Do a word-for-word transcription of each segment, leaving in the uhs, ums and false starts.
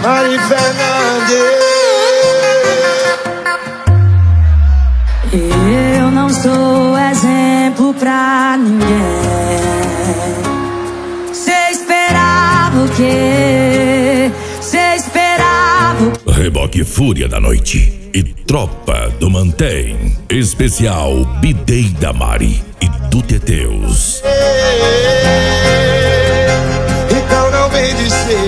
Mari Fernandes. Eu não sou exemplo pra ninguém. Cê esperava o quê? Cê esperava o... Reboque Fúria da Noite e Tropa do Mantém. Especial Bidei da Mari e do Teteus. Então não vem dizer.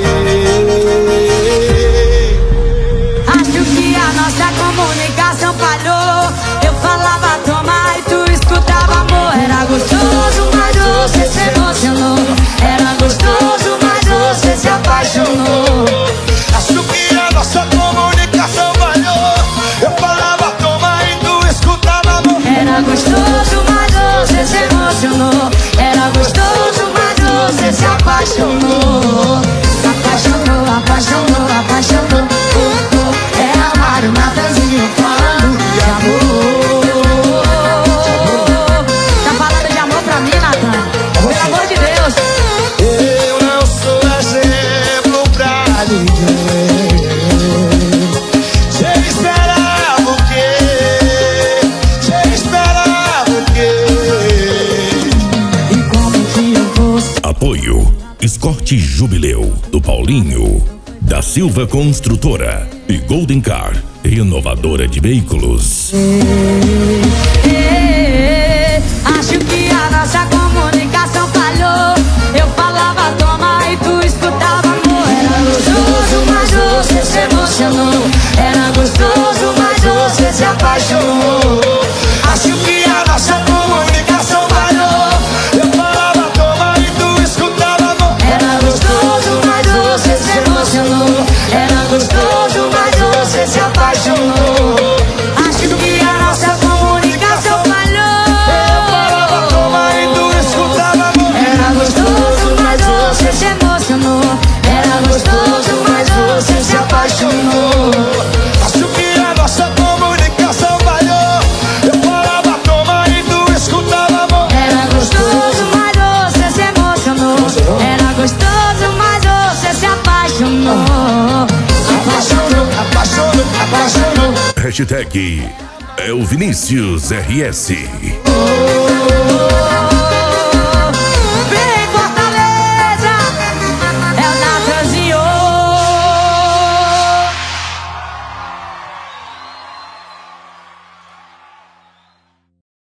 Acho que a nossa comunicação falhou. Eu falava toma e tu escutava amor. Era gostoso, mas você se emocionou. Era gostoso, mas você se apaixonou. Acho que a nossa comunicação falhou. Eu falava toma e tu escutava amor. Era gostoso, mas você se emocionou. Era gostoso, mas você se apaixonou. Apaixonou, apaixonou, apaixonou. Oh, oh. É amar o Natanzinho falando de amor. Tá falando de amor pra mim, Natan? Pelo amor de Deus. Eu não sou exemplo pra ninguém. Cê esperava o quê? Cê esperava o quê? E como que eu fosse? Apoio Escorte Jubileu do Paulinho, da Silva Construtora e Golden Car, renovadora de veículos. Acho que a nossa comunicação falhou. Eu falava toma e tu escutava amor. Era gostoso, mas você se emocionou. Era gostoso, mas você se apaixonou. Acho que a nossa comunicação falhou. Eu falava toma e tu escutava amor. Era gostoso, mas você se emocionou. Era gostoso, mas você se apaixonou. Acho que a nossa comunicação Eu falava falhou. toma e tu escutava amor. Era gostoso, mas você se emocionou. Era gostoso, mas você se apaixonou. Acho que a nossa comunicação falhou. Eu falava toma e tu escutava amor. Era gostoso, mas você se emocionou. Era gostoso, mas você se apaixonou. Apaixonou, apaixonou, apaixonou. Hashtag é o Vinícius R S.